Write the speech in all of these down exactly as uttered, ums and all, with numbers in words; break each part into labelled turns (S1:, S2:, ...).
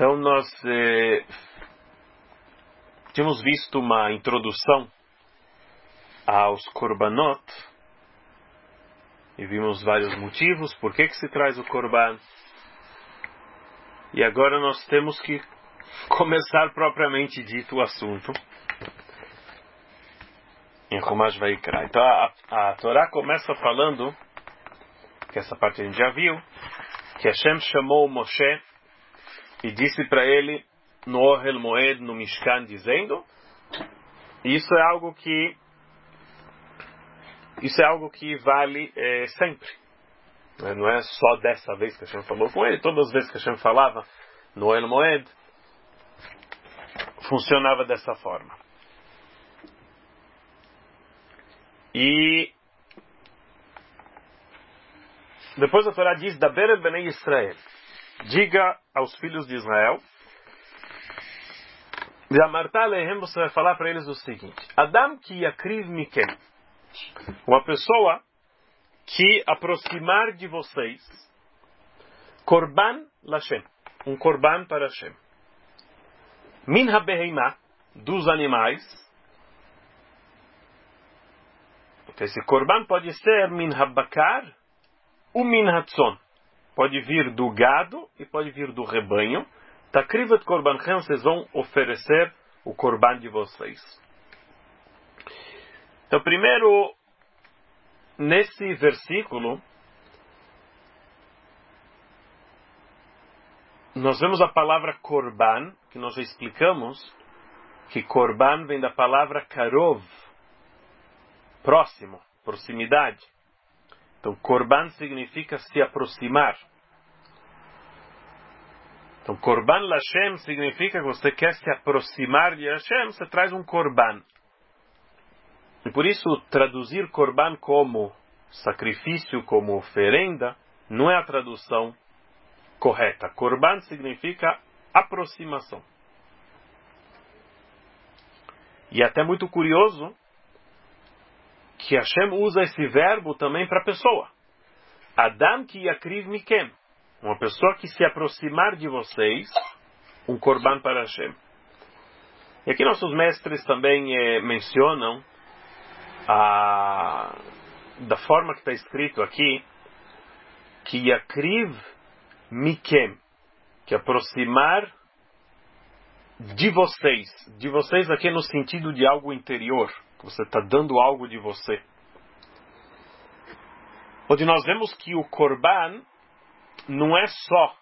S1: Então nós eh, tínhamos visto uma introdução aos korbanot e vimos vários motivos por que que se traz o korban. E agora nós temos que começar propriamente dito o assunto em Chumash Vaikra. Então a, a Torá começa falando, que essa parte a gente já viu, que Hashem chamou Moshe e disse para ele no Ohel Moed, no Mishkan, dizendo, e isso é algo que isso é algo que vale é, sempre. Não é só dessa vez que Hashem falou com ele, todas as vezes que Hashem falava no Ohel Moed, funcionava dessa forma. E depois a Torá diz, Daber el Bnei Israel, diga aos filhos de Israel, Zamarta alehem, você vai falar para eles o seguinte, Adam ki yakriv mikem, uma pessoa que aproximar de vocês, korban lashem, um korban para Hashem, min habeheimah, dos animais. Esse korban pode ser min habakar, o min hatzon, pode vir do gado e pode vir do rebanho. Takrivat korbanchem, vocês vão oferecer o korban de vocês. Então, primeiro, nesse versículo, nós vemos a palavra korban, que nós já explicamos, que korban vem da palavra karov, próximo, proximidade. Então, korban significa se aproximar. Então, korban lashem significa que você quer se aproximar de Hashem, você traz um korban. E por isso, traduzir korban como sacrifício, como oferenda, não é a tradução correta. Korban significa aproximação. E é até muito curioso que Hashem usa esse verbo também para a pessoa. Adam ki yakriv mikem, uma pessoa que se aproximar de vocês, um korban para Hashem. E aqui nossos mestres também eh, mencionam a, da forma que está escrito aqui, que yakriv mikem, que aproximar de vocês, de vocês aqui no sentido de algo interior, que você está dando algo de você. Onde nós vemos que o korban não é só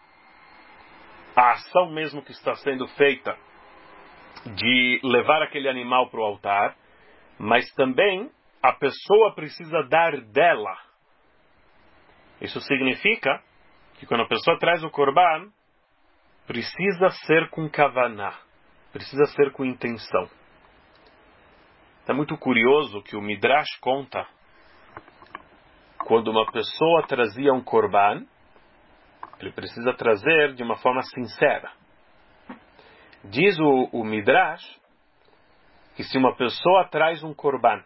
S1: a ação mesmo que está sendo feita de levar aquele animal para o altar, mas também a pessoa precisa dar dela. Isso significa que quando a pessoa traz o korban, precisa ser com kavaná, precisa ser com intenção. É muito curioso que o Midrash conta, quando uma pessoa trazia um korban, ele precisa trazer de uma forma sincera. Diz o, o Midrash que se uma pessoa traz um korban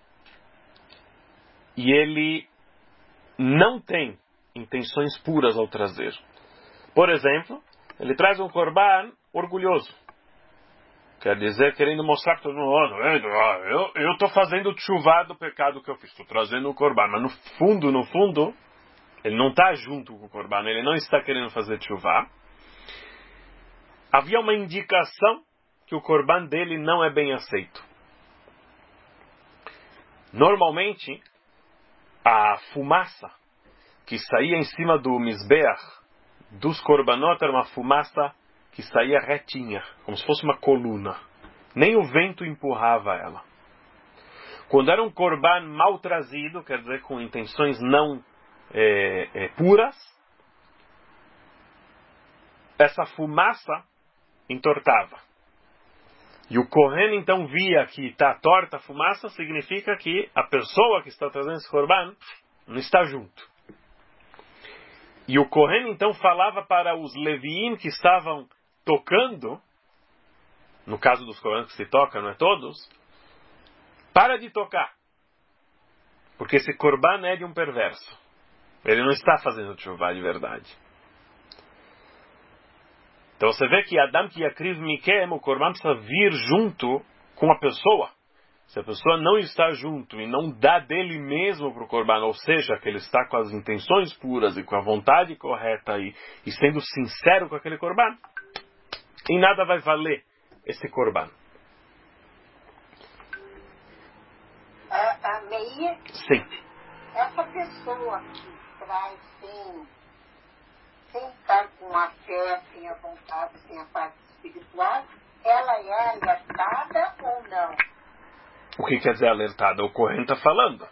S1: e ele não tem intenções puras ao trazer, por exemplo, ele traz um korban orgulhoso, quer dizer, querendo mostrar para todo mundo, eu estou fazendo tchuvá do pecado que eu fiz, estou trazendo um korban, mas no fundo, no fundo, ele não está junto com o korban, ele não está querendo fazer tchuvá. Havia uma indicação que o korban dele não é bem aceito. Normalmente, a fumaça que saía em cima do misbeach, dos korbanot, era uma fumaça que saía retinha, como se fosse uma coluna. Nem o vento empurrava ela. Quando era um korban mal trazido, quer dizer, com intenções não é, é, puras, essa fumaça entortava. E o Kohen então via que está torta a fumaça, significa que a pessoa que está trazendo esse korban não está junto. E o Kohen então falava para os Leviim que estavam tocando, no caso dos korbanos que se toca, não é todos, para de tocar, porque esse korban é de um perverso, ele não está fazendo tchuvá de verdade. Então você vê que Adam que yakriv mikem, o korban precisa vir junto com a pessoa. Se a pessoa não está junto e não dá dele mesmo para o korban, ou seja, que ele está com as intenções puras e com a vontade correta e, e sendo sincero com aquele korban, em nada vai valer esse korban.
S2: A, a Meir,
S1: Sim.
S2: essa pessoa que traz sem, sem estar com a fé, sem a vontade, sem a parte espiritual, ela é alertada ou não?
S1: O que quer dizer alertada? O Cohen está falando.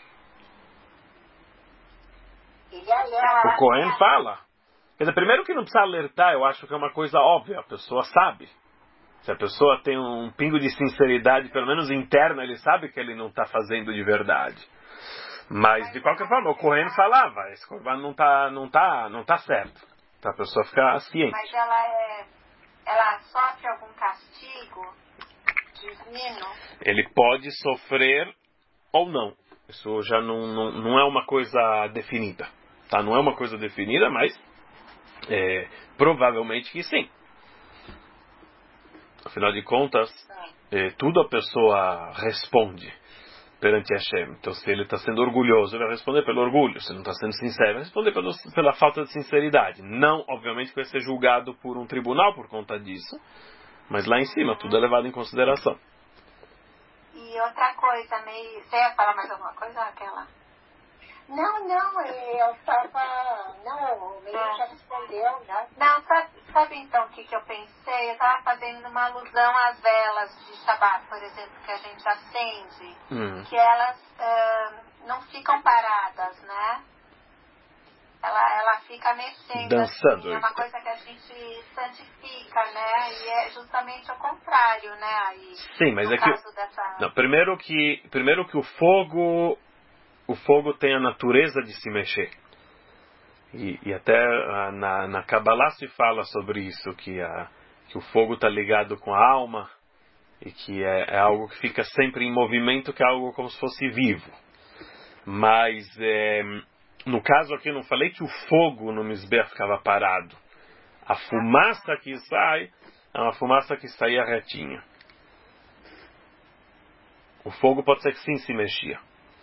S2: Ele alerta.
S1: O Cohen fala. Quer dizer, primeiro que não precisa alertar, eu acho que é uma coisa óbvia, a pessoa sabe. Se a pessoa tem um pingo de sinceridade, pelo menos interna, ele sabe que ele não está fazendo de verdade. Mas, de qualquer forma, o Cohen falava, esse korban não está não tá, não tá certo. Então a pessoa fica ciente.
S3: Mas ela é, ela sofre algum castigo divino?
S1: Ele pode sofrer ou não. Isso já não, não, não é uma coisa definida. Tá? Não é uma coisa definida, mas é, provavelmente que sim. Afinal de contas, é, tudo a pessoa responde perante Hashem. Então, se ele está sendo orgulhoso, ele vai responder pelo orgulho. Se ele não está sendo sincero, ele vai responder pelo, pela falta de sinceridade. Não, obviamente, que vai ser julgado por um tribunal por conta disso, mas lá em cima, tudo é levado em consideração.
S3: E outra coisa, meio... Você ia falar mais alguma coisa, aquela?
S2: Não, não, eu estava... Não, o Meir já respondeu, né?
S3: Não, sabe, sabe então o que, que eu pensei? Eu estava fazendo uma alusão às velas de Shabbat, por exemplo, que a gente acende,
S1: Hum.
S3: que elas uh, não ficam paradas, né? Ela, ela fica mexendo,
S1: dançando.
S3: Assim, é uma coisa que a gente santifica, né? E é justamente o contrário, né? Aí,
S1: sim, mas
S3: no
S1: é que...
S3: caso dessa...
S1: Não, primeiro que, primeiro que o fogo... O fogo tem a natureza de se mexer. E, e até uh, na, na Kabbalah se fala sobre isso, que, a, que o fogo está ligado com a alma e que é, é algo que fica sempre em movimento, que é algo como se fosse vivo. Mas, é, no caso aqui, eu não falei que o fogo no Mizbeach ficava parado. A fumaça que sai é uma fumaça que saía retinha. O fogo pode ser que sim se mexia.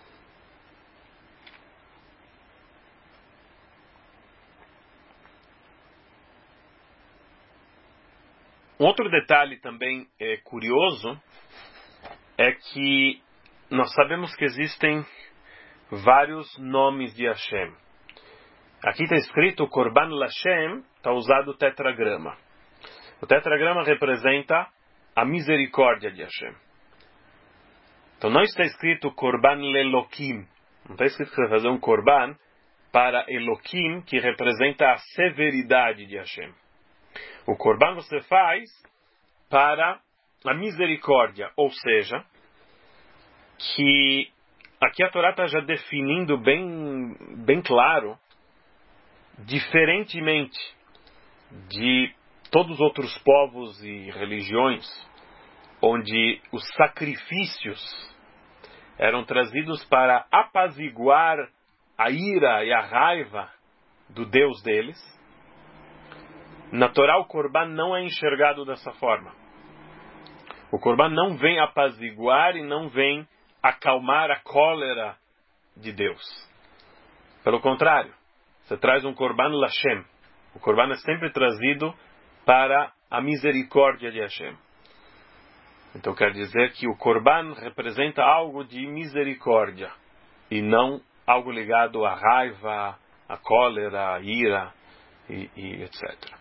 S1: Um outro detalhe também é, curioso é que nós sabemos que existem vários nomes de Hashem. Aqui está escrito Korban Lashem, está usado o tetragrama. O tetragrama representa a misericórdia de Hashem. Então não está escrito Korban Lelokim. Não está escrito que você vai fazer um Korban para Elokim, que representa a severidade de Hashem. O Korban você faz para a misericórdia, ou seja, que aqui a Torá está já definindo bem, bem claro, diferentemente de todos os outros povos e religiões, onde os sacrifícios eram trazidos para apaziguar a ira e a raiva do Deus deles. Na Torá, o Korban não é enxergado dessa forma. O Korban não vem apaziguar e não vem acalmar a cólera de Deus. Pelo contrário, você traz um Korban Lashem. O Korban é sempre trazido para a misericórdia de Hashem. Então quer dizer que o Korban representa algo de misericórdia e não algo ligado à raiva, à cólera, à ira e, e etcétera.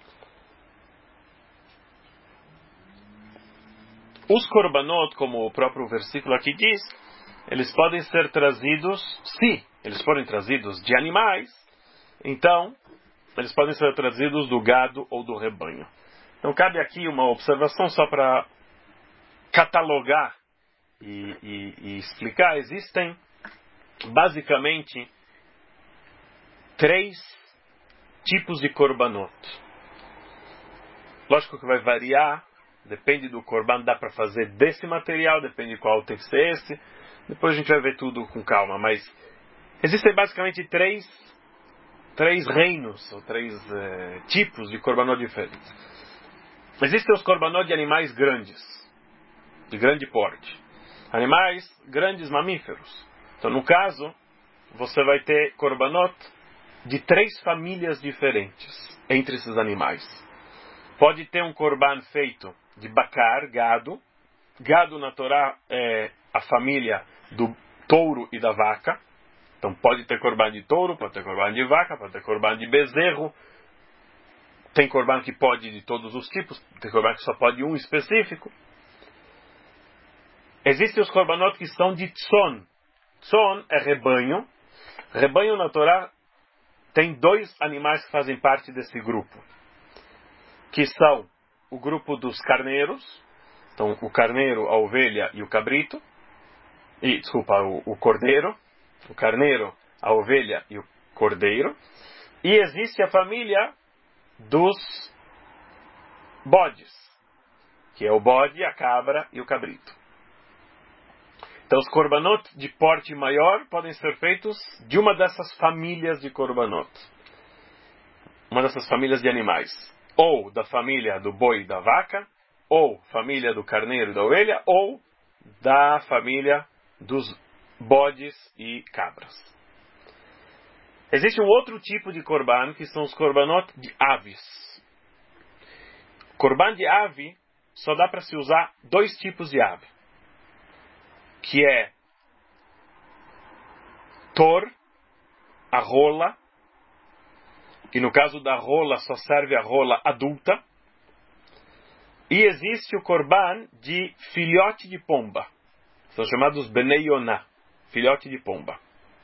S1: Os korbanot, como o próprio versículo aqui diz, eles podem ser trazidos, se eles forem trazidos de animais, então eles podem ser trazidos do gado ou do rebanho. Então cabe aqui uma observação só para catalogar e, e, e explicar. Existem basicamente três tipos de korbanot. Lógico que vai variar. Depende do korban, dá para fazer desse material, depende de qual tem que ser esse. Depois a gente vai ver tudo com calma, mas existem basicamente três três reinos, ou três eh, tipos de korbanot diferentes. Existem os korbanot de animais grandes, de grande porte. Animais grandes, mamíferos. Então, no caso, você vai ter korbanot de três famílias diferentes entre esses animais. Pode ter um korban feito de bacar, gado. Gado na Torá é a família do touro e da vaca. Então pode ter korban de touro, pode ter korban de vaca, pode ter korban de bezerro. Tem korban que pode de todos os tipos, tem korban que só pode um específico. Existem os korbanot que são de tzon. Tzon é rebanho. Rebanho na Torá tem dois animais que fazem parte desse grupo, que são o grupo dos carneiros. Então, o carneiro, a ovelha e o cabrito. E, desculpa, o, o cordeiro. O carneiro, a ovelha e o cordeiro. E existe a família dos bodes, que é o bode, a cabra e o cabrito. Então, os korbanot de porte maior podem ser feitos de uma dessas famílias de korbanot. Uma dessas famílias de animais. Ou da família do boi e da vaca, ou família do carneiro e da ovelha, ou da família dos bodes e cabras. Existe um outro tipo de korban, que são os korbanot de aves. Korban de ave, só dá para se usar dois tipos de ave. Que é tor, a rola, e no caso da rola só serve a rola adulta. E existe o korban de filhote de pomba. São chamados Benei Yonah, filhote de pomba.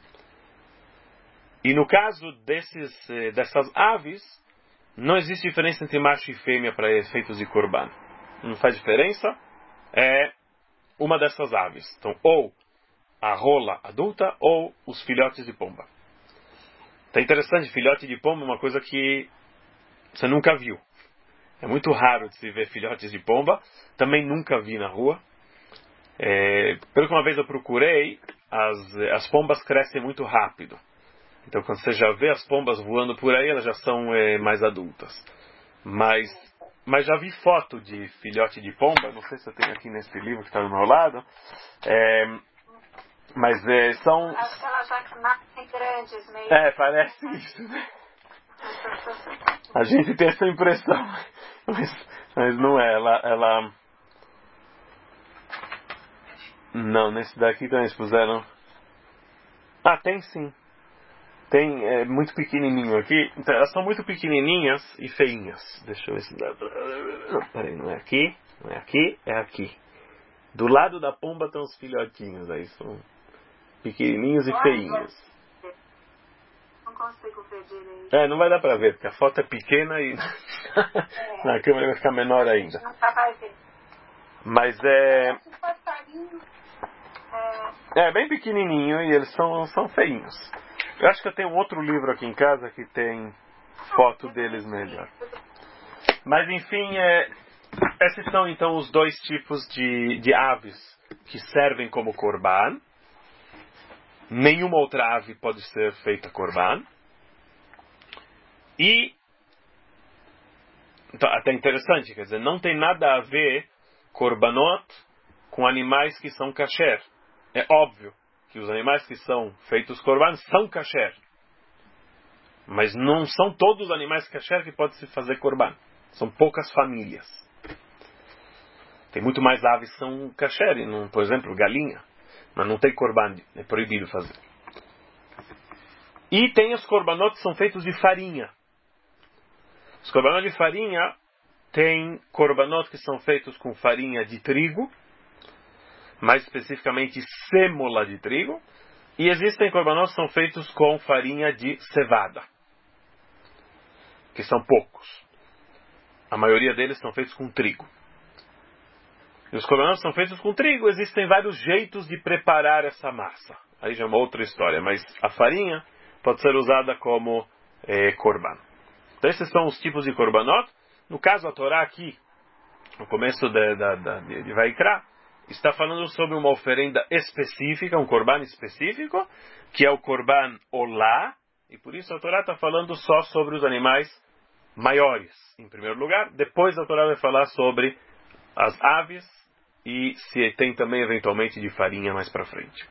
S1: E no caso desses, dessas aves, não existe diferença entre macho e fêmea para efeitos de korban. Não faz diferença. É uma dessas aves. Então, ou a rola adulta, ou os filhotes de pomba. Então, é interessante, filhote de pomba é uma coisa que você nunca viu. É muito raro de se ver filhotes de pomba. Também nunca vi na rua. É, pelo que uma vez eu procurei, as, as pombas crescem muito rápido. Então, quando você já vê as pombas voando por aí, elas já são é, mais adultas. Mas, mas já vi foto de filhote de pomba. Não sei se eu tenho aqui nesse livro que está do meu lado. É, mas é, são...
S3: Elas já nascem grandes mesmo.
S1: É, parece isso, né? A gente tem essa impressão. Mas, mas não é. Ela, ela... Não, nesse daqui também eles puseram... Ah, tem sim. Tem, é muito pequenininho aqui. Então, elas são muito pequenininhas e feinhas. Deixa eu ver se dá pra... Não, peraí, não é aqui. Não é aqui, é aqui. Do lado da pomba estão os filhotinhos aí. São pequenininhos e feinhos.
S3: Não consigo ver direito.
S1: É, não vai dar pra ver, porque a foto é pequena e é. Na câmera vai ficar menor ainda.
S3: Não dá pra ver.
S1: Mas é...
S3: É,
S1: É bem pequenininho e eles são, são feinhos. Eu acho que eu tenho um outro livro aqui em casa que tem foto deles melhor. Mas enfim, é... esses são então os dois tipos de, de aves que servem como korban. Nenhuma outra ave pode ser feita korban. E então, até interessante, quer dizer, não tem nada a ver korbanot com animais que são kasher. É óbvio que os animais que são feitos korban são kasher. Mas não são todos os animais kasher que podem se fazer korban. São poucas famílias. Tem muito mais aves que são kasher, por exemplo, galinha. Mas não tem korban, é proibido fazer. E tem os korbanot que são feitos de farinha. Os korbanot de farinha tem korbanot que são feitos com farinha de trigo, mais especificamente sêmola de trigo, e existem korbanot que são feitos com farinha de cevada, que são poucos. A maioria deles são feitos com trigo. E os korbanot são feitos com trigo, existem vários jeitos de preparar essa massa. Aí já é uma outra história, mas a farinha pode ser usada como eh, korban. Então esses são os tipos de korbanot. No caso, a Torá aqui, no começo de, de, de, de Vaikra, está falando sobre uma oferenda específica, um korban específico, que é o korban olá. e por isso a Torá está falando só sobre os animais maiores, em primeiro lugar. Depois a Torá vai falar sobre as aves e se tem também eventualmente de farinha mais para frente.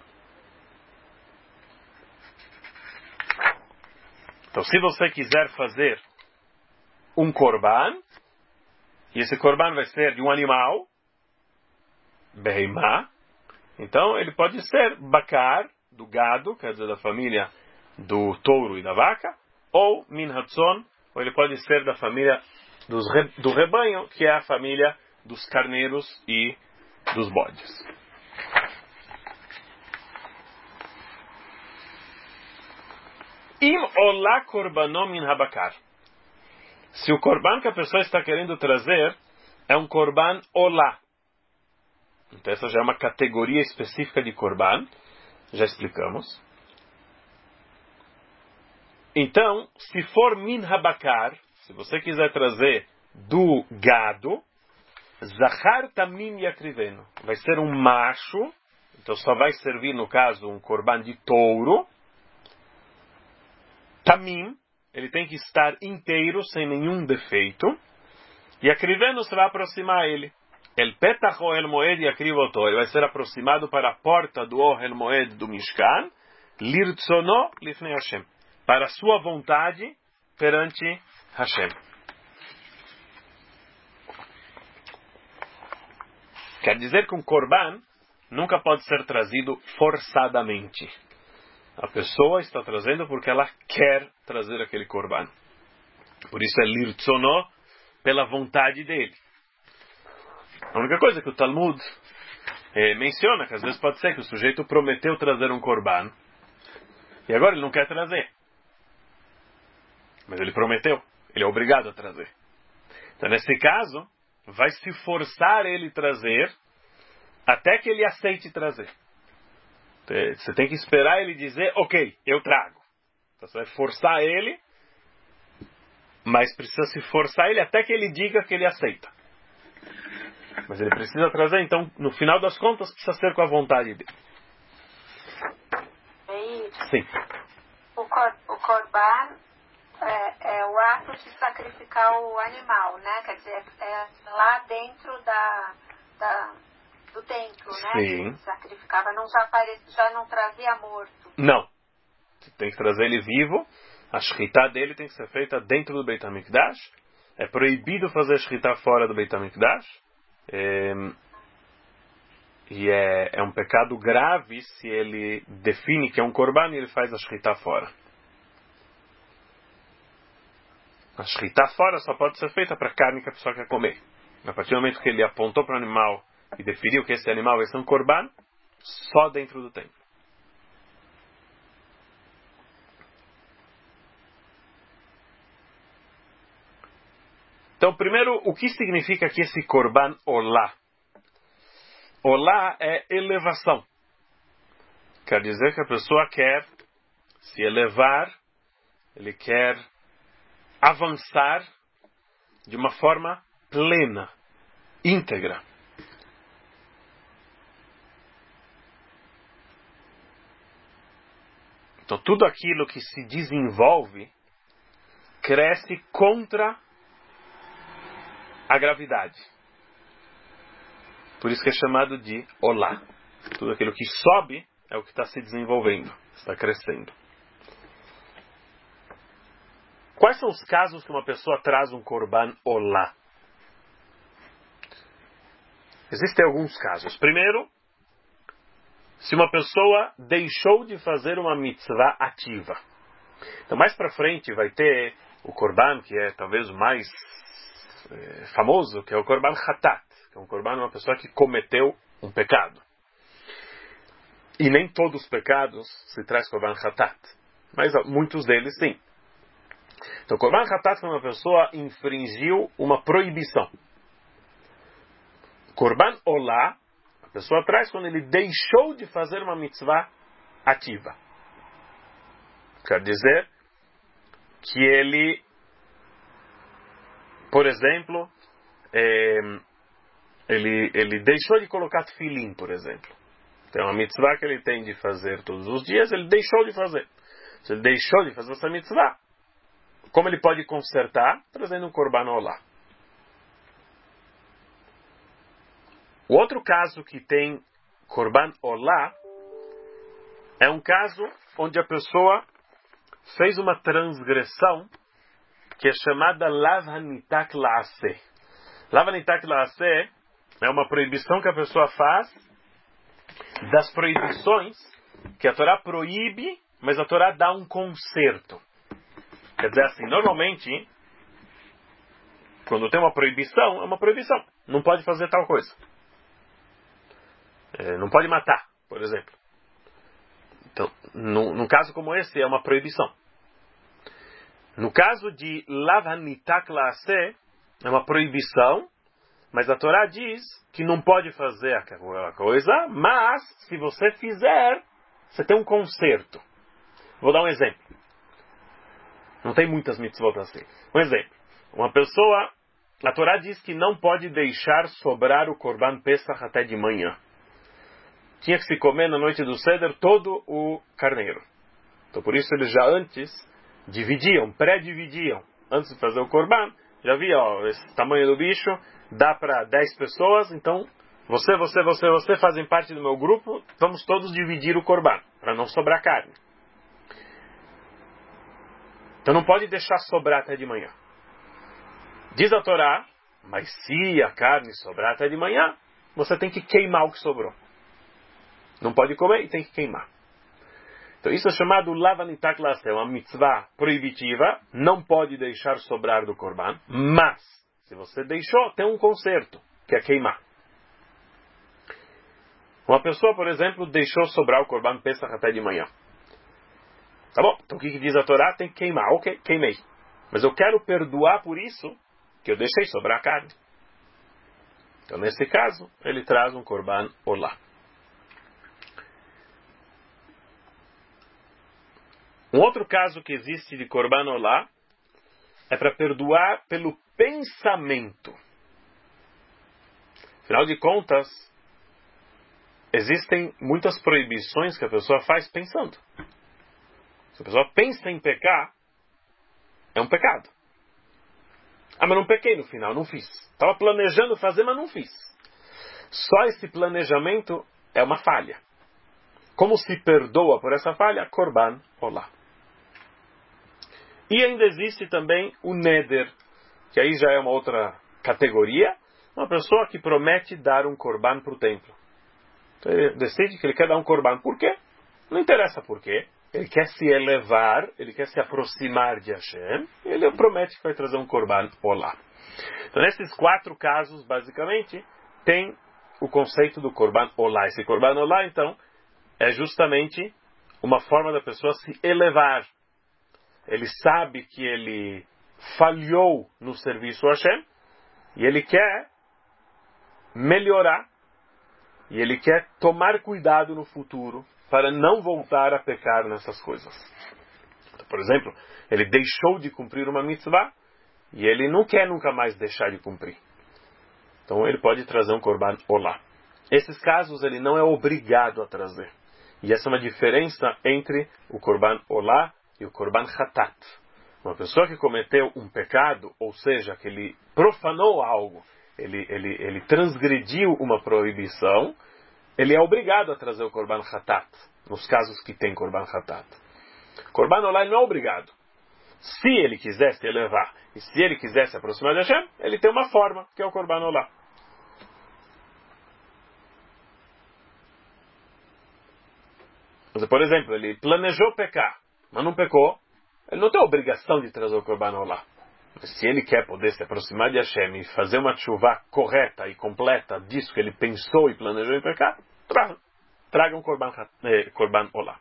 S1: Então, se você quiser fazer um korban, e esse korban vai ser de um animal, beheimá, então ele pode ser bakar, do gado, quer dizer, da família do touro e da vaca, ou min hatzon, ou ele pode ser da família dos re, do rebanho, que é a família dos carneiros e dos bodes. Im olá korbanom min habakar. Se o korban que a pessoa está querendo trazer é um korban olá. Então essa já é uma categoria específica de korban. Já explicamos. Então, se for min habakar, se você quiser trazer do gado, zachar tamim yakriveno. Vai ser um macho. Então só vai servir, no caso, um korban de touro. Tamim, ele tem que estar inteiro, sem nenhum defeito. E akriveno, você vai aproximar ele. El petach ohel moed yakrivoto. Ele vai ser aproximado para a porta do ohel moed do Mishkan. Lirtsono lifnei Hashem. Para a sua vontade perante Hashem. Quer dizer que um korban nunca pode ser trazido forçadamente. A pessoa está trazendo porque ela quer trazer aquele korban. Por isso é lirtsono, pela vontade dele. A única coisa que o Talmud eh, menciona, que às vezes pode ser que o sujeito prometeu trazer um korban, e agora ele não quer trazer. Mas ele prometeu, ele é obrigado a trazer. Então nesse caso, vai se forçar ele trazer, até que ele aceite trazer. Você tem que esperar ele dizer, ok, eu trago. Então você vai forçar ele, mas precisa se forçar ele até que ele diga que ele aceita. Mas ele precisa trazer, então, no final das contas, precisa ser com a vontade dele.
S3: É isso?
S1: Sim.
S3: O, cor, o korban é, é o ato de sacrificar o animal, né? Quer dizer, é lá dentro da... da do templo, né?
S1: Sim.
S3: Que sacrificava, não já, apare... já não trazia morto.
S1: Não. Você tem que trazer ele vivo. A shritá dele tem que ser feita dentro do Beit HaMikdash. É proibido fazer shritá fora do Beit HaMikdash. É... E é, é um pecado grave se ele define que é um korban e ele faz a shritá fora. A shritá fora só pode ser feita para a carne que a pessoa quer comer. A partir do momento que ele apontou para o animal e definiu que esse animal vai ser um korban, só dentro do templo. Então, primeiro, o que significa aqui esse korban olá? Olá é elevação. Quer dizer que a pessoa quer se elevar, ele quer avançar de uma forma plena, íntegra. Então, tudo aquilo que se desenvolve cresce contra a gravidade. Por isso que é chamado de olá. Tudo aquilo que sobe é o que está se desenvolvendo, está crescendo. Quais são os casos que uma pessoa traz um korban olá? Existem alguns casos. Primeiro, se uma pessoa deixou de fazer uma mitzvah ativa. Então, mais para frente vai ter o korban, que é talvez o mais é, famoso, que é o korban hatat, que é um korban de uma pessoa que cometeu um pecado. E nem todos os pecados se traz korban hatat, mas muitos deles sim. Então, korban hatat é uma pessoa infringiu uma proibição. Korban olá, a pessoa traz quando ele deixou de fazer uma mitzvah ativa. Quer dizer que ele, por exemplo, é, ele, ele deixou de colocar tefilim, por exemplo. Tem uma mitzvah que ele tem de fazer todos os dias, ele deixou de fazer. Se ele deixou de fazer essa mitzvah, como ele pode consertar? Trazendo um korban olá. O outro caso que tem korban olá é um caso onde a pessoa fez uma transgressão que é chamada lav hanitak la'aseh. Lav hanitak la'aseh é uma proibição que a pessoa faz das proibições que a Torá proíbe, mas a Torá dá um conserto. Quer dizer assim, normalmente, quando tem uma proibição, é uma proibição. Não pode fazer tal coisa. É, não pode matar, por exemplo. Então, no, num caso como esse, é uma proibição. No caso de lav hanitak la'aseh, é uma proibição, mas a Torá diz que não pode fazer aquela coisa, mas se você fizer, você tem um conserto. Vou dar um exemplo. Não tem muitas mitzvot assim. Um exemplo. Uma pessoa, a Torá diz que não pode deixar sobrar o korban pesach até de manhã. Tinha que se comer na noite do Seder todo o carneiro. Então por isso eles já antes dividiam, pré-dividiam. Antes de fazer o korban, já via, ó, esse tamanho do bicho, dá para dez pessoas, então você, você, você, você fazem parte do meu grupo, vamos todos dividir o korban, para não sobrar carne. Então não pode deixar sobrar até de manhã. Diz a Torá, mas se a carne sobrar até de manhã, você tem que queimar o que sobrou. Não pode comer e tem que queimar. Então isso é chamado lav hanitak la'aseh, é uma mitzvah proibitiva, não pode deixar sobrar do korban, mas se você deixou, tem um conserto, que é queimar. Uma pessoa, por exemplo, deixou sobrar o korban pesach até de manhã. Tá bom, então o que, que diz a Torá? Tem que queimar. Ok, queimei. Mas eu quero perdoar por isso que eu deixei sobrar a carne. Então nesse caso, ele traz um korban olá. Um outro caso que existe de korban olá é para perdoar pelo pensamento. Afinal de contas, existem muitas proibições que a pessoa faz pensando. Se a pessoa pensa em pecar, é um pecado. Ah, mas não pequei no final, não fiz. Estava planejando fazer, mas não fiz. Só esse planejamento é uma falha. Como se perdoa por essa falha? Korban olá. E ainda existe também o neder, que aí já é uma outra categoria. Uma pessoa que promete dar um korban para o templo. Então ele decide que ele quer dar um korban. Por quê? Não interessa por quê. Ele quer se elevar, ele quer se aproximar de Hashem. E ele promete que vai trazer um korban olá. Então nesses quatro casos, basicamente, tem o conceito do korban olá. Esse korban olá, então, é justamente uma forma da pessoa se elevar. Ele sabe que ele falhou no serviço a Hashem e ele quer melhorar e ele quer tomar cuidado no futuro para não voltar a pecar nessas coisas. Então, por exemplo, ele deixou de cumprir uma mitzvah e ele não quer nunca mais deixar de cumprir. Então ele pode trazer um korban olá. Esses casos ele não é obrigado a trazer. E essa é uma diferença entre o korban olá e o korban hatat. Uma pessoa que cometeu um pecado, ou seja, que ele profanou algo, ele, ele, ele transgrediu uma proibição, ele é obrigado a trazer o korban hatat, nos casos que tem korban hatat. Korban olá ele não é obrigado. Se ele quiser se elevar, e se ele quiser se aproximar de Hashem, ele tem uma forma, que é o korban olá. Por exemplo, ele planejou pecar, mas não pecou, ele não tem a obrigação de trazer o korban olá. Mas se ele quer poder se aproximar de Hashem e fazer uma tshuvá correta e completa disso que ele pensou e planejou em pecar, traga, traga um korban, eh, korban olá.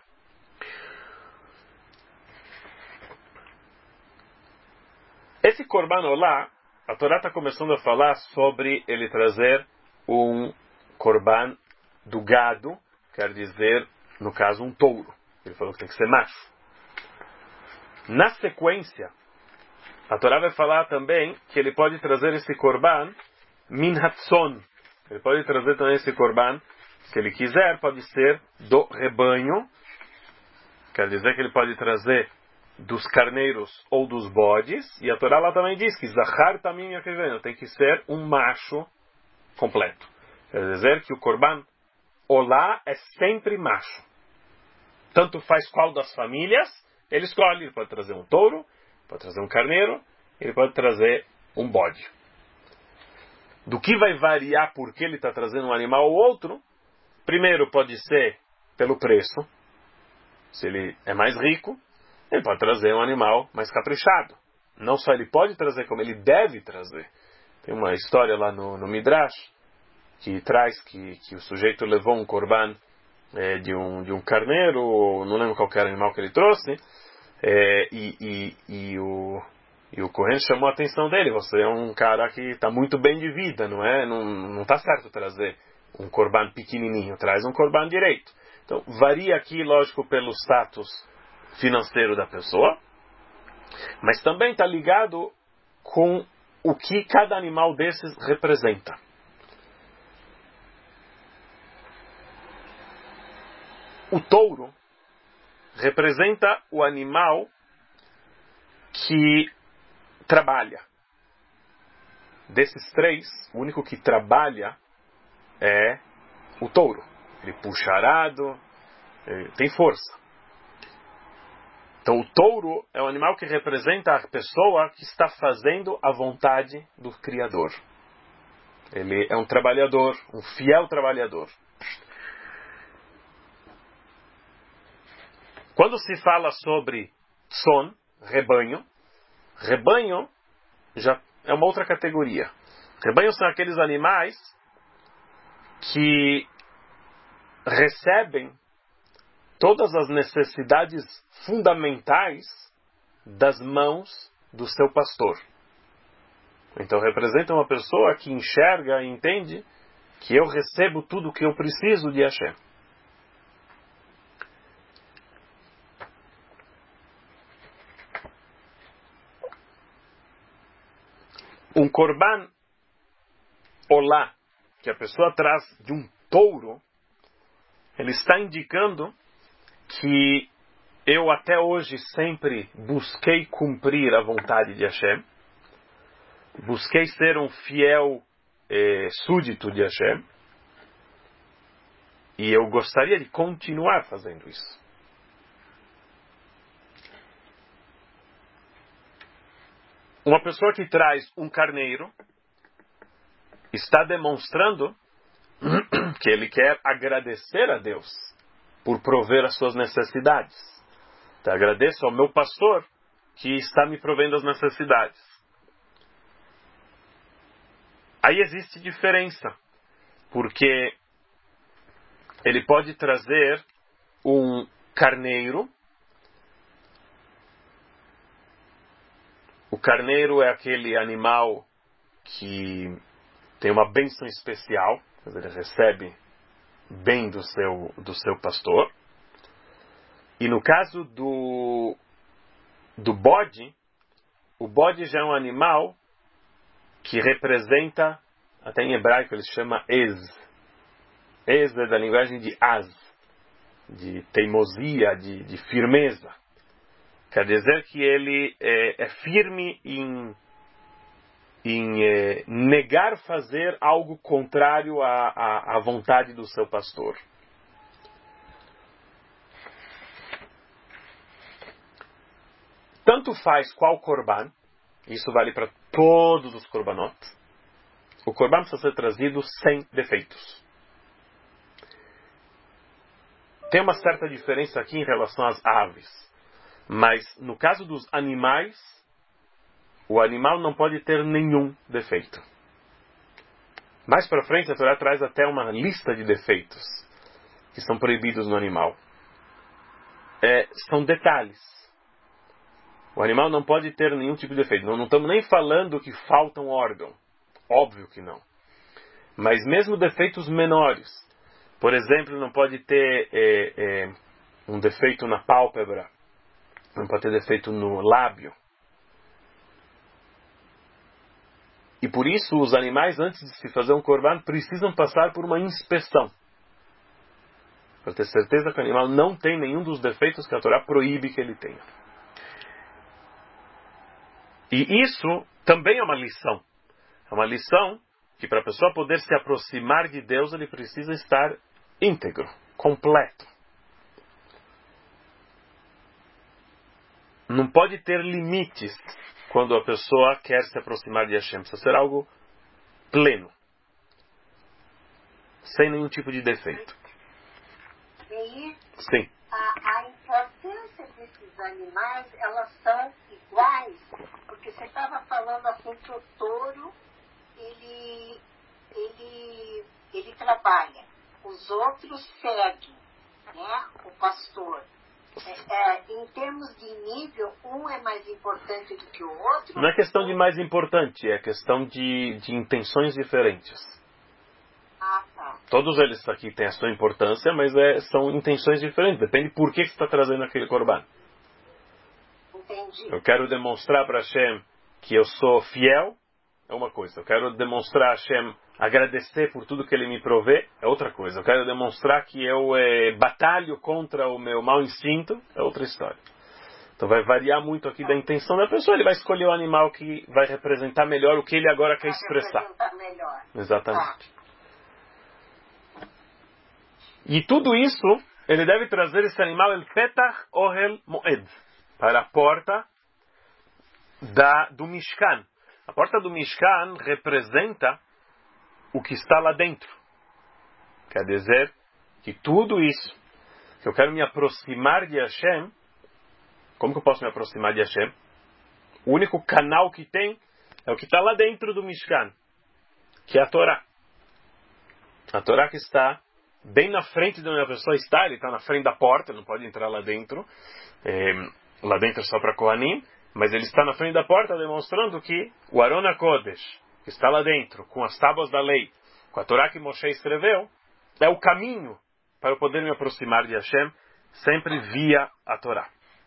S1: Esse korban olá, a Torá está começando a falar sobre ele trazer um korban do gado, quer dizer, no caso, um touro. Ele falou que tem que ser macho. Na sequência, a Torá vai falar também que ele pode trazer esse korban min hatzon. Ele pode trazer também esse korban, se ele quiser, pode ser do rebanho. Quer dizer que ele pode trazer dos carneiros ou dos bodes, e a Torá lá também diz que Zahar Tamim Yakevenu tem que ser um macho completo. Quer dizer que o Korban Olá é sempre macho. Tanto faz qual das famílias, ele escolhe, ele pode trazer um touro, pode trazer um carneiro, ele pode trazer um bode. Do que vai variar porque ele está trazendo um animal ou outro, primeiro pode ser pelo preço. Se ele é mais rico, ele pode trazer um animal mais caprichado. Não só ele pode trazer, como ele deve trazer. Tem uma história lá no, no Midrash que traz que, que o sujeito levou um korban é, de, um, de um carneiro, ou não lembro qual era o animal que ele trouxe, é, e, e, e o, e o Kohen chamou a atenção dele. Você é um cara que está muito bem de vida, não é? Não está certo trazer um korban pequenininho, traz um korban direito. Então, varia aqui, lógico, pelo status financeiro da pessoa, mas também está ligado com o que cada animal desses representa. O touro representa o animal que trabalha. Desses três, o único que trabalha é o touro. Ele puxa arado, ele tem força. Então o touro é o animal que representa a pessoa que está fazendo a vontade do Criador. Ele é um trabalhador, um fiel trabalhador. Quando se fala sobre tzon, rebanho, rebanho já é uma outra categoria. Rebanhos são aqueles animais que recebem todas as necessidades fundamentais das mãos do seu pastor. Então representa uma pessoa que enxerga e entende que eu recebo tudo o que eu preciso de Hashem. Um korban olá, que a pessoa traz de um touro, ele está indicando que eu até hoje sempre busquei cumprir a vontade de Hashem, busquei ser um fiel eh, súdito de Hashem, e eu gostaria de continuar fazendo isso. Uma pessoa que traz um carneiro está demonstrando que ele quer agradecer a Deus por prover as suas necessidades. Então, agradeço ao meu pastor que está me provendo as necessidades. Aí existe diferença, porque ele pode trazer um carneiro. O carneiro é aquele animal que tem uma bênção especial, ele recebe bem do seu, do seu pastor. E no caso do, do bode, o bode já é um animal que representa, até em hebraico ele se chama Ez. Ez é da linguagem de Az, de teimosia, de, de firmeza. Quer dizer que ele é, é firme em, em é, negar fazer algo contrário à, à, à vontade do seu pastor. Tanto faz qual korban, isso vale para todos os korbanot, o korban precisa ser trazido sem defeitos. Tem uma certa diferença aqui em relação às aves. Mas, no caso dos animais, o animal não pode ter nenhum defeito. Mais para frente, a Torá traz até uma lista de defeitos que são proibidos no animal. É, são detalhes. O animal não pode ter nenhum tipo de defeito. Não, não estamos nem falando que falta um órgão. Óbvio que não. Mas mesmo defeitos menores. Por exemplo, não pode ter é, é, um defeito na pálpebra. Não pode ter defeito no lábio. E por isso os animais, antes de se fazer um korban, precisam passar por uma inspeção. para ter certeza que o animal não tem nenhum dos defeitos que a Torá proíbe que ele tenha. E isso também é uma lição. É uma lição que para a pessoa poder se aproximar de Deus, ele precisa estar íntegro, completo. Não pode ter limites quando a pessoa quer se aproximar de Hashem. Precisa ser algo pleno, sem nenhum tipo de defeito.
S2: E aí,
S1: Sim.
S2: a, a importância desses animais, elas são iguais, porque você estava falando assim que o touro, ele, ele, ele trabalha, os outros seguem, né, o pastor. É, é, em termos de nível, um é mais importante do que o outro?
S1: Não é questão de mais importante, é questão de, de intenções diferentes.
S2: Ah, tá.
S1: Todos eles aqui têm a sua importância, mas é, são intenções diferentes. Depende por que você está trazendo aquele korban.
S2: Entendi.
S1: Eu quero demonstrar para Hashem que eu sou fiel, é uma coisa. Eu quero demonstrar a Hashem, agradecer por tudo que Ele me provê, é outra coisa. Eu quero demonstrar que eu é, batalho contra o meu mau instinto, é outra história. Então vai variar muito aqui da intenção da pessoa. Ele vai escolher o animal que vai representar melhor o que ele agora quer
S2: Vai
S1: expressar.
S2: representar melhor.
S1: Exatamente. E tudo isso, ele deve trazer esse animal, el petach ohel moed, para a porta da, do Mishkan. A porta do Mishkan representa o que está lá dentro. Quer dizer que tudo isso, que eu quero me aproximar de Hashem, como que eu posso me aproximar de Hashem? O único canal que tem é o que está lá dentro do Mishkan, que é a Torá. A Torá que está bem na frente de onde a pessoa está, ele está na frente da porta, ele não pode entrar lá dentro, é, lá dentro é só para Kohanim, mas ele está na frente da porta demonstrando que o Aron HaKodesh, que está lá dentro, com as tábuas da lei, com a Torá que Moshe escreveu, é o caminho para eu poder me aproximar de Hashem, sempre via a Torá.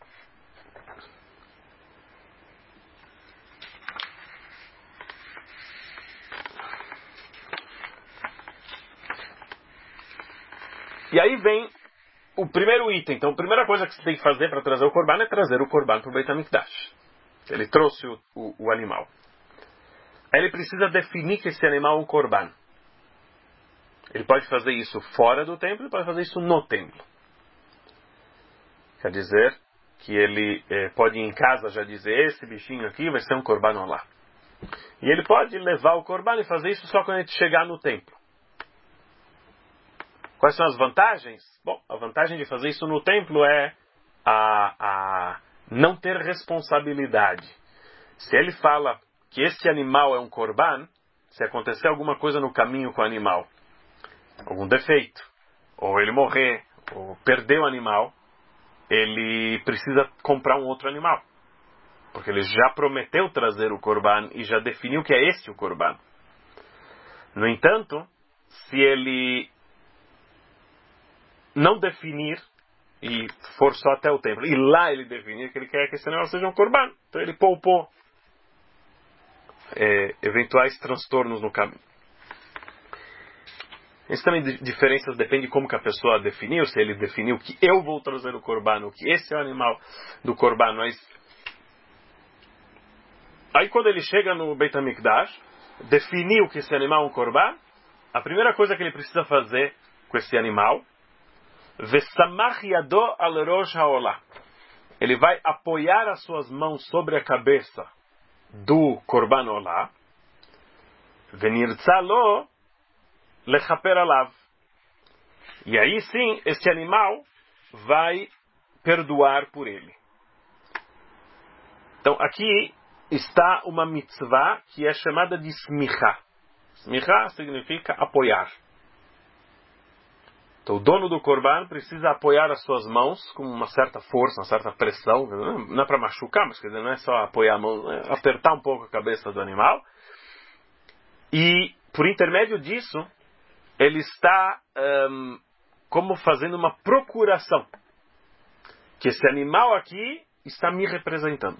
S1: E aí vem o primeiro item. Então, a primeira coisa que você tem que fazer para trazer o korban é trazer o korban para o Beit HaMikdash. Ele trouxe o, o, o animal. Aí ele precisa definir que esse animal é um korban. Ele pode fazer isso fora do templo, ele pode fazer isso no templo. Quer dizer que ele eh, pode ir em casa já dizer, esse bichinho aqui vai ser um korban olá. E ele pode levar o korban e fazer isso só quando ele chegar no templo. Quais são as vantagens? Bom, a vantagem de fazer isso no templo é a, a não ter responsabilidade. Se ele fala que esse animal é um korban, se acontecer alguma coisa no caminho com o animal, algum defeito, ou ele morrer, ou perder o animal, ele precisa comprar um outro animal. Porque ele já prometeu trazer o korban e já definiu que é este o korban. No entanto, se ele não definir e for só até o templo, e lá ele definir que ele quer que esse animal seja um korban, então ele poupou é, eventuais transtornos no caminho. Isso também diferenças depende de como que a pessoa definiu, se ele definiu que eu vou trazer o korban, ou que esse é o animal do korban, mas aí quando ele chega no Beit HaMikdash, definiu que esse animal é um korban, a primeira coisa que ele precisa fazer com esse animal, Vesamach yado al rosh haolah. Ele vai apoiar as suas mãos sobre a cabeça do korban olá. Venirtza lo lechaper alav. E aí sim, esse animal vai perdoar por ele. Então aqui está uma mitzvah que é chamada de smicha. Smicha significa apoiar. Então o dono do korban precisa apoiar as suas mãos com uma certa força, uma certa pressão. Não é para machucar, mas quer dizer, não é só apoiar a mão, é apertar um pouco a cabeça do animal. E por intermédio disso, ele está um, como fazendo uma procuração. Que esse animal aqui está me representando.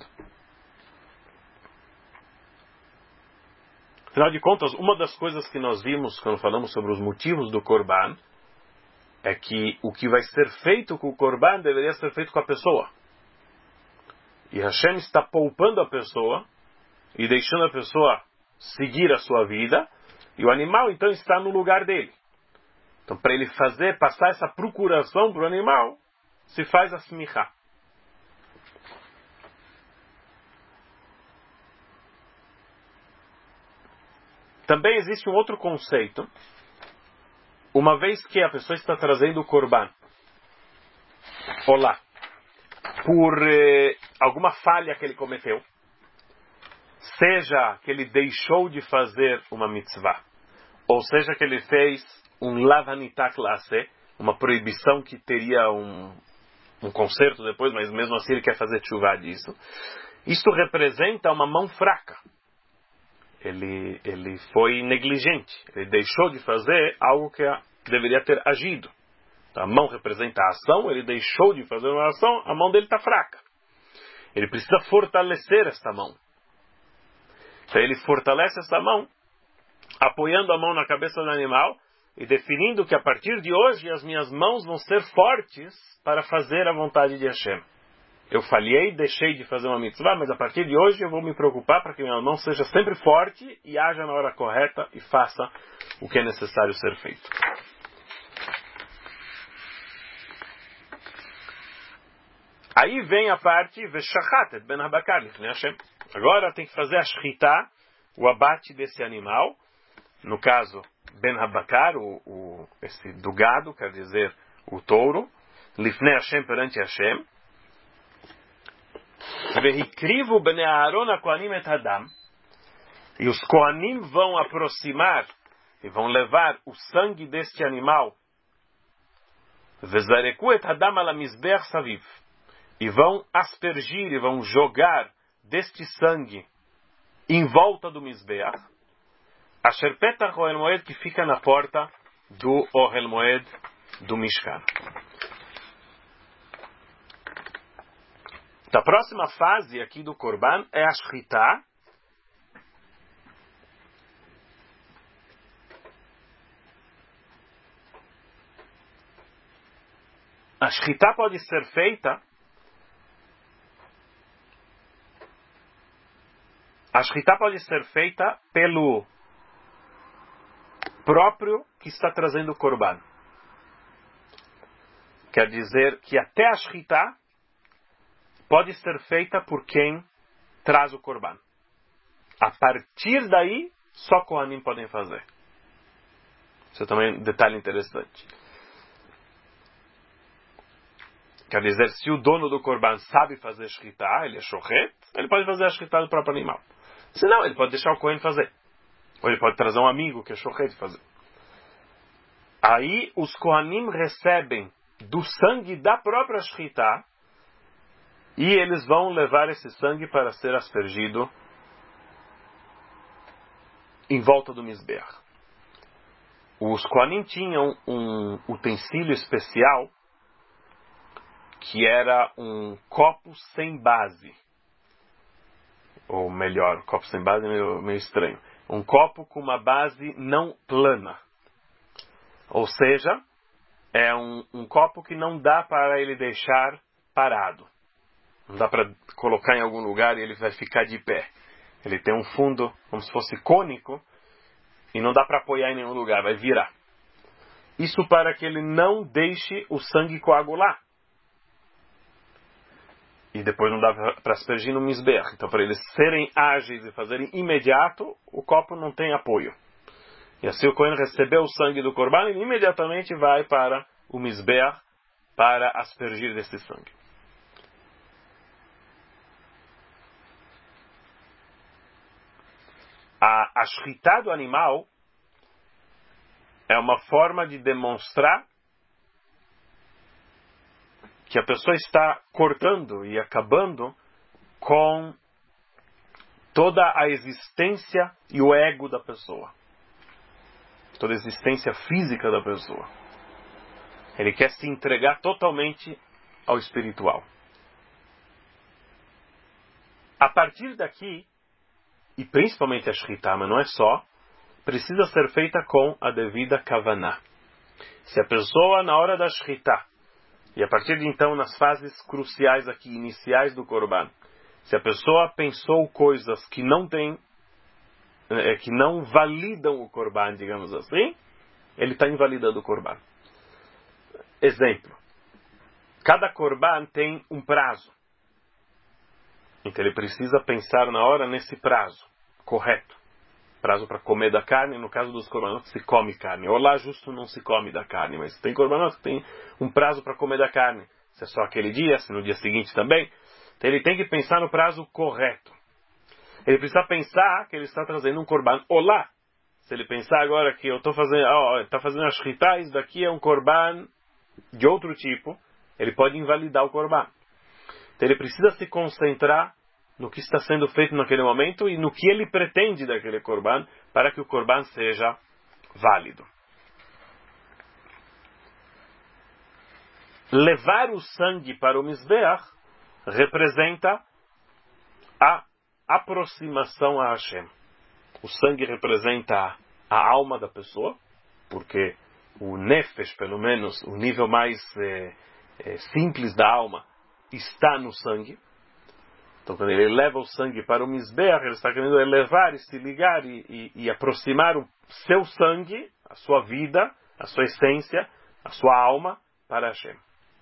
S1: Afinal de contas, uma das coisas que nós vimos quando falamos sobre os motivos do korban é que o que vai ser feito com o Corban deveria ser feito com a pessoa. E Hashem está poupando a pessoa e deixando a pessoa seguir a sua vida, e o animal então está no lugar dele. Então, para ele fazer, passar essa procuração para o animal, se faz a smichá. Também existe um outro conceito. Uma vez que a pessoa está trazendo o Corban, olá, por eh, alguma falha que ele cometeu, seja que ele deixou de fazer uma mitzvah, ou seja que ele fez um lavanitak laase, uma proibição que teria um, um conserto depois, mas mesmo assim ele quer fazer tshuva disso, isto representa uma mão fraca. Ele, ele foi negligente, ele deixou de fazer algo que deveria ter agido. Então, a mão representa a ação, ele deixou de fazer uma ação, a mão dele está fraca. Ele precisa fortalecer esta mão. Então ele fortalece essa mão, apoiando a mão na cabeça do animal e definindo que a partir de hoje as minhas mãos vão ser fortes para fazer a vontade de Hashem. Eu falhei, deixei de fazer uma mitzvah, mas a partir de hoje eu vou me preocupar para que minha mão seja sempre forte e haja na hora correta e faça o que é necessário ser feito. Aí vem a parte Veshachatet ben habakar lifnei Hashem. Agora tem que fazer a shchita, o abate desse animal, no caso ben habakar, o, o, esse do gado, quer dizer o touro, lifnei Hashem, perante Hashem. Vehikrivu bnei Aaron hakohanim et hadam, e os kohanim vão aproximar e vão levar o sangue deste animal, vezareku et hadam ala mizbeach saviv, e vão aspergir e vão jogar deste sangue em volta do mizbeach, asher petach ohel moed, que fica na porta do ohel moed do Mishkan. A próxima fase aqui do Corban é a shchita. A shchita pode ser feita A shchita pode ser feita pelo próprio que está trazendo o Corban. Quer dizer que até a shchita pode ser feita por quem traz o Corban. A partir daí, só Kohanim podem fazer. Isso é também um detalhe interessante. Quer dizer, se o dono do Corban sabe fazer shchita, ele é shochet, ele pode fazer a shchita do próprio animal. Se não, ele pode deixar o Kohen fazer. Ou ele pode trazer um amigo que é shochet fazer. Aí, os Kohanim recebem do sangue da própria shchita, e eles vão levar esse sangue para ser aspergido em volta do Mizbeach. Os Kohanim tinham um utensílio especial que era um copo sem base. Ou melhor, copo sem base é meio, meio estranho. Um copo com uma base não plana. Ou seja, é um, um copo que não dá para ele deixar parado. Não dá para colocar em algum lugar e ele vai ficar de pé. Ele tem um fundo como se fosse cônico e não dá para apoiar em nenhum lugar, vai virar. Isso para que ele não deixe o sangue coagular. E depois não dá para aspergir no Mizbeach. Então, para eles serem ágeis e fazerem imediato, o copo não tem apoio. E assim o Kohen recebeu o sangue do Corban e imediatamente vai para o Mizbeach para aspergir desse sangue. A, a shchita do animal é uma forma de demonstrar que a pessoa está cortando e acabando com toda a existência e o ego da pessoa. Toda a existência física da pessoa. Ele quer se entregar totalmente ao espiritual. A partir daqui, e principalmente a shchita, mas não é só, precisa ser feita com a devida kavaná. Se a pessoa, na hora da Shritá, e a partir de então, nas fases cruciais aqui, iniciais do Korban, se a pessoa pensou coisas que não tem, é, que não validam o Korban, digamos assim, ele está invalidando o Korban. Exemplo. Cada Korban tem um prazo. Então ele precisa pensar na hora nesse prazo correto. Prazo para comer da carne, no caso dos Korbanot se come carne. Ou lá justo não se come da carne, mas tem Korbanot que tem um prazo para comer da carne. Se é só aquele dia, se no dia seguinte também. Então ele tem que pensar no prazo correto. Ele precisa pensar que ele está trazendo um Korban Olá. Se ele pensar agora que eu estou fazendo, oh, está fazendo as Shritá, isso daqui é um Korban de outro tipo, ele pode invalidar o Korban. Então ele precisa se concentrar no que está sendo feito naquele momento e no que ele pretende daquele Korban para que o Korban seja válido. Levar o sangue para o Mizbeach representa a aproximação a Hashem. O sangue representa a alma da pessoa, porque o nefesh, pelo menos, o nível mais é, é, simples da alma, está no sangue. Então, quando ele leva o sangue para o Mizbeach, ele está querendo elevar e se ligar e, e, e aproximar o seu sangue, a sua vida, a sua essência, a sua alma, para Hashem.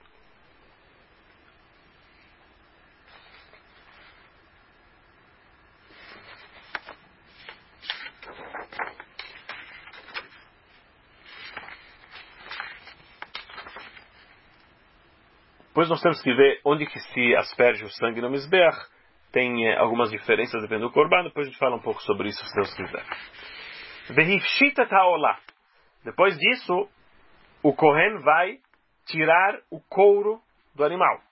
S1: Depois nós temos que ver onde que se asperge o sangue no Mizbeach. Tem eh, algumas diferenças dependendo do Korban. Depois a gente fala um pouco sobre isso, se Deus quiser. Vehifshita ta'olá. Depois disso, o Kohen vai tirar o couro do animal.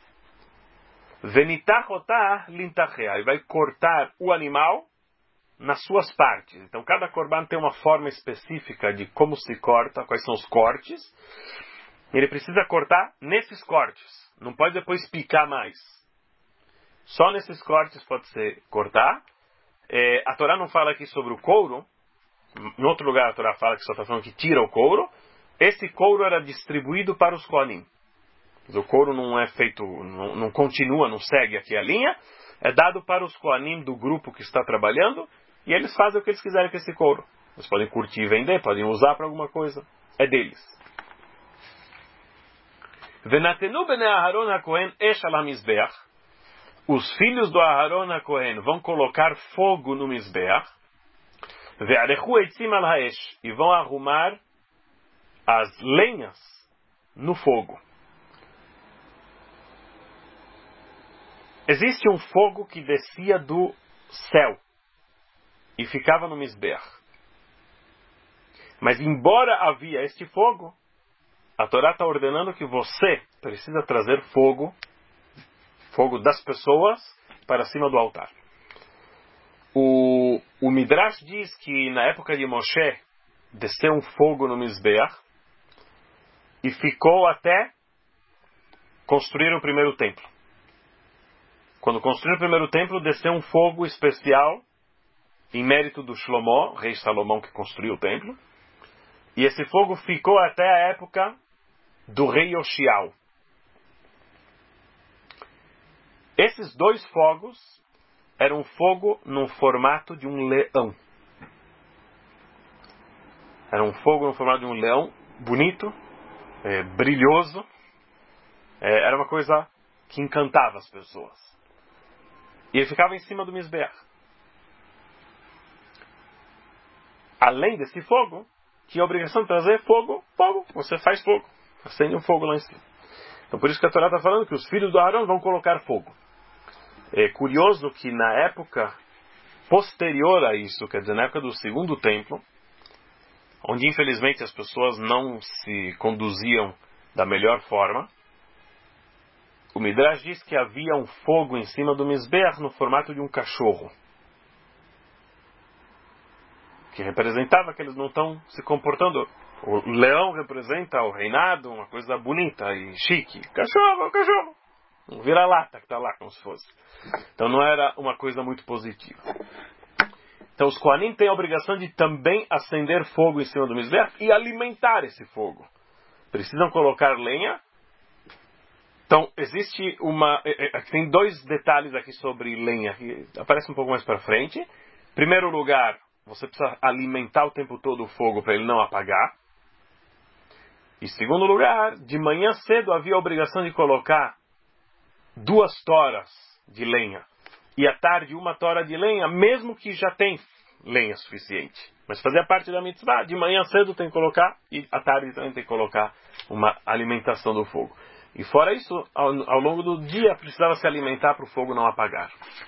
S1: Venitachotah lintachea. Ele vai cortar o animal nas suas partes. Então cada Korban tem uma forma específica de como se corta, quais são os cortes. Ele precisa cortar nesses cortes. Não pode depois picar mais. Só nesses cortes pode ser cortar. É, a Torá não fala aqui sobre o couro. Em outro lugar a Torá fala que só está falando que tira o couro. Esse couro era distribuído para os Kohanim. O couro não é feito, não, não continua, não segue aqui a linha. É dado para os Kohanim do grupo que está trabalhando. E eles fazem o que eles quiserem com esse couro. Eles podem curtir e vender, podem usar para alguma coisa. É deles. Venatenu bnei Aharon HaKohen esh al HaMizbeach. Os filhos do Aharon HaKohen vão colocar fogo no Mizbeach. Ve'arechu eitzim al ha'esh. E vão arrumar as lenhas no fogo. Existe um fogo que descia do céu e ficava no Mizbeach. Mas embora havia este fogo, a Torá está ordenando que você precisa trazer fogo, fogo das pessoas, para cima do altar. O, o Midrash diz que na época de Moshe desceu um fogo no Mizbeach e ficou até construir o primeiro templo. Quando construíram o primeiro templo, desceu um fogo especial em mérito do Shlomo, rei Salomão que construiu o templo. E esse fogo ficou até a época do rei Yoshiao. Esses dois fogos eram um fogo no formato de um leão. Era um fogo no formato de um leão, bonito, é, brilhoso. É, era uma coisa que encantava as pessoas. E ele ficava em cima do Mizbeach. Além desse fogo, tinha a obrigação de trazer fogo, fogo, você faz fogo. Acende um fogo lá em cima. Então por isso que a Torá está falando que os filhos do Arão vão colocar fogo. É curioso que na época posterior a isso, quer dizer, na época do segundo templo, onde infelizmente as pessoas não se conduziam da melhor forma, o Midrash diz que havia um fogo em cima do Mizbeach no formato de um cachorro, que representava que eles não estão se comportando. O leão representa o reinado, uma coisa bonita e chique. Cachorro, cachorro. Um vira-lata que está lá, como se fosse. Então não era uma coisa muito positiva. Então os Kohanim têm a obrigação de também acender fogo em cima do Mizbeach e alimentar esse fogo. Precisam colocar lenha. Então existe uma... Tem dois detalhes aqui sobre lenha, que aparece um pouco mais para frente. Em primeiro lugar, você precisa alimentar o tempo todo o fogo para ele não apagar. Em segundo lugar, de manhã cedo havia a obrigação de colocar duas toras de lenha. E à tarde uma tora de lenha, mesmo que já tem lenha suficiente. Mas fazia parte da mitzvah. De manhã cedo tem que colocar e à tarde também tem que colocar uma alimentação do fogo. E fora isso, ao, ao longo do dia precisava se alimentar para o fogo não apagar.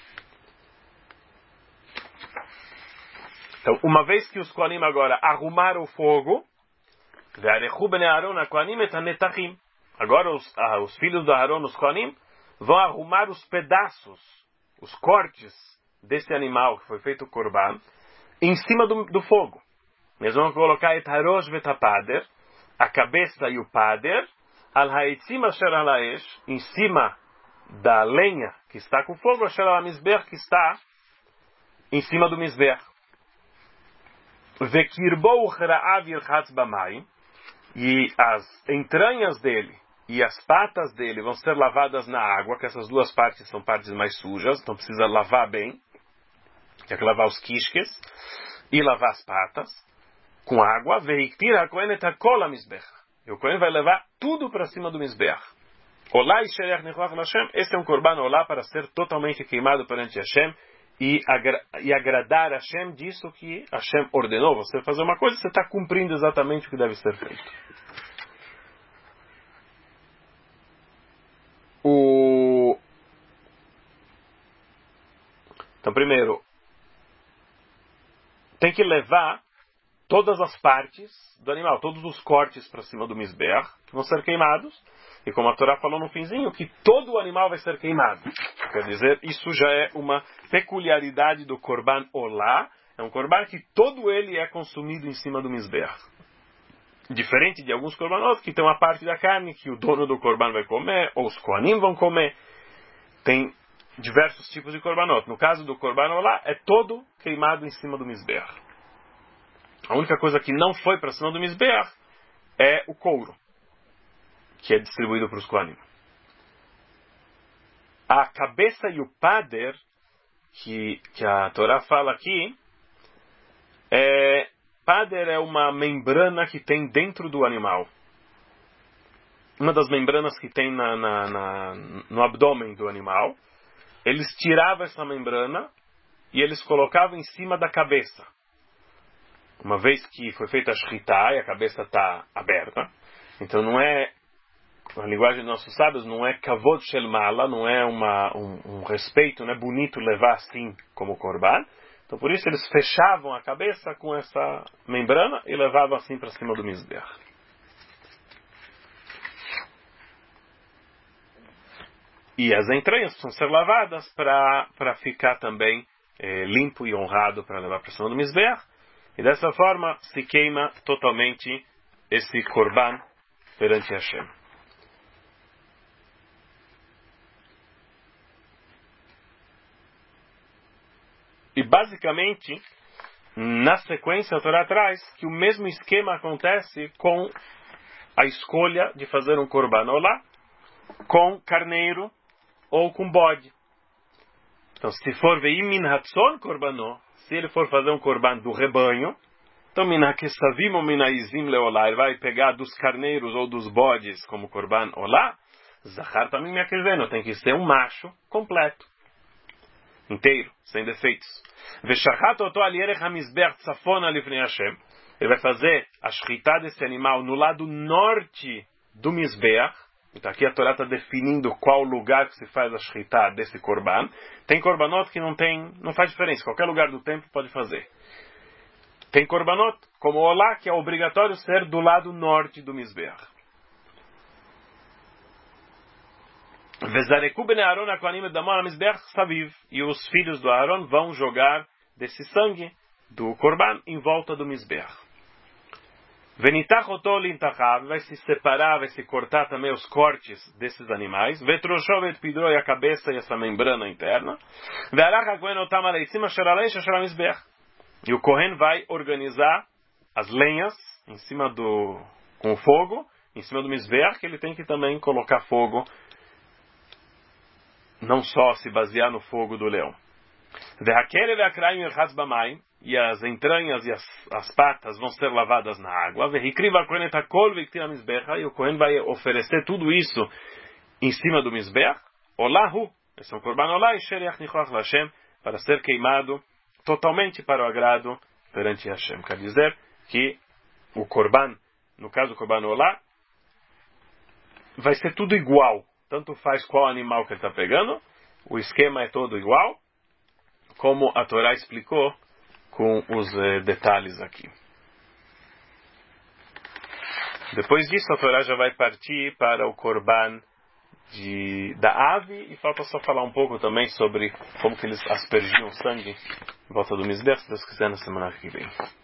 S1: Então, uma vez que os Kohanim agora arrumaram o fogo, agora os, ah, os filhos do Aharon, os Kohanim, vão arrumar os pedaços, os cortes desse animal que foi feito o Korban, em cima do, do fogo. Eles vão colocar et harosh vet hapader, a cabeça e o pader, al haitzim asher al haesh, em cima da lenha que está com fogo, asher al mizbeach, que está em cima do mizbeach. Vekirbo uchra'av yirchatz bamayim, e as entranhas dele e as patas dele vão ser lavadas na água, que essas duas partes são partes mais sujas, então precisa lavar bem. Tem que lavar os quisques e lavar as patas com água. Veiktir hakohen et hakol hamizbech. E o Kohen vai levar tudo para cima do mizbeach. Olá e sherech nichach Hashem. Esse é um korban olá para ser totalmente queimado perante Hashem e, agra e agradar a Hashem disso que Hashem ordenou. Você fazer uma coisa, você está cumprindo exatamente o que deve ser feito. O... Então, primeiro, tem que levar todas as partes do animal, todos os cortes para cima do mizbeach, que vão ser queimados. E como a Torá falou no finzinho, que todo o animal vai ser queimado. Quer dizer, isso já é uma peculiaridade do Korban Olá. É um Korban que todo ele é consumido em cima do mizbeach. Diferente de alguns Korbanot, que tem uma parte da carne que o dono do Korban vai comer, ou os Kohanim vão comer. Tem diversos tipos de Korbanot. No caso do Korban Olá, é todo queimado em cima do mizbeach. A única coisa que não foi para cima do mizbeach é o couro, que é distribuído para os Kohanim. A cabeça e o pader, que, que a Torá fala aqui, é, pader é uma membrana que tem dentro do animal. Uma das membranas que tem na, na, na, no abdômen do animal. Eles tiravam essa membrana e eles colocavam em cima da cabeça. Uma vez que foi feita a shritá e a cabeça está aberta, então não é, na linguagem dos nossos sábios, não é kavod shel mala, não é uma, um, um respeito, não é bonito levar assim como korban. Então por isso eles fechavam a cabeça com essa membrana e levavam assim para cima do mizbeach. E as entranhas precisam ser lavadas para ficar também é, limpo e honrado para levar para cima do mizbeach. E dessa forma se queima totalmente esse korban perante Hashem. E basicamente, na sequência a Torá traz que o mesmo esquema acontece com a escolha de fazer um korban olá com carneiro ou com bode. Então se for veimin hatson korbanó, se ele for fazer um korban do rebanho, então minakesavim ou minaizim leolá, ele vai pegar dos carneiros ou dos bodes como korban olá, zachar tamim meakezeno, tem que ser um macho completo, inteiro, sem defeitos. Veshachat oto al yerech hamizbeach tzafona lifnei Hashem, ele vai fazer a shritá desse animal no lado norte do mizbeach. Então aqui a Torá está definindo qual lugar que se faz a shritá desse korban. Tem korbanot que não tem, não faz diferença, qualquer lugar do templo pode fazer. Tem korbanot, como o olá, que é obrigatório ser do lado norte do mizbeach. Vezareku bnei Aaron hakohanim et damo al mizbeach saviv, e os filhos do Aaron vão jogar desse sangue do korban em volta do mizbeach. Venitach oto lintachav, vai se separar, vai se cortar também os cortes desses animais. Vetroshov et pidro, e a cabeça e essa membrana interna. Ve'alach hakohen otam aleitzim asher aleish asher hamizbeach. E o Kohen vai organizar as lenhas em cima do, com o fogo, em cima do Mizbeach, que ele tem que também colocar fogo, não só se basear no fogo do leão. E as entranhas e as, as patas vão ser lavadas na água. E o Kohen vai oferecer tudo isso em cima do Mizbeach. Olahu, esse é um korban olá, para ser queimado totalmente para o agrado perante Hashem. Quer dizer que o korban, no caso do korban olá, vai ser tudo igual. Tanto faz qual animal que ele está pegando, o esquema é todo igual, como a Torá explicou com os eh, detalhes aqui. Depois disso, a Torá já vai partir para o korban de, da ave, e falta só falar um pouco também sobre como que eles aspergiam sangue em volta do Mizbeach, se Deus quiser, na semana que vem.